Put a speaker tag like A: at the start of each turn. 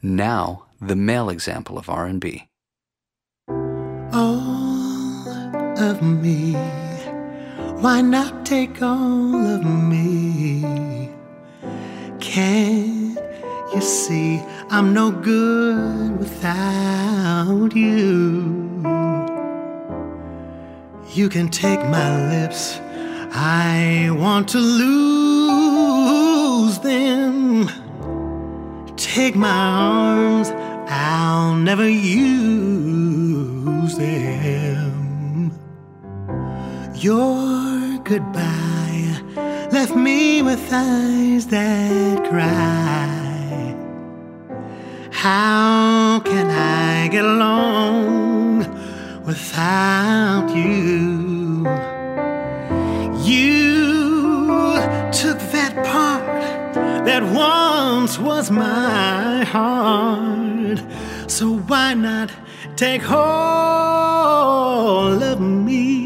A: Now, the male example of R&B.
B: All of me, why not take all of me? Can't you see I'm no good without you? You can take my lips, I want to lose them. Take my arms, I'll never use them. Your goodbye left me with eyes that cry. How can I get along without you? You took that part that once was my heart, so why not take hold of me?